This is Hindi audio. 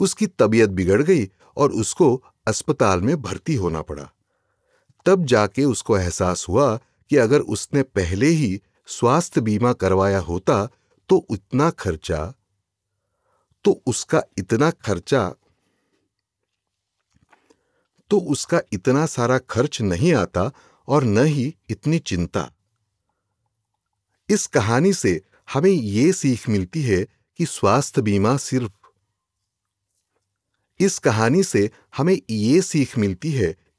उसकी तबीयत बिगड़ गई और उसको अस्पताल में भर्ती होना पड़ा। तब जाके उसको एहसास हुआ कि अगर उसने पहले ही स्वास्थ्य बीमा करवाया होता तो इतना खर्चा तो उसका इतना सारा खर्च नहीं आता और न ही इतनी चिंता। इस कहानी से हमें ये सीख मिलती है कि स्वास्थ्य बीमा सिर्फ इस कहानी से हमें ये सीख मिलती है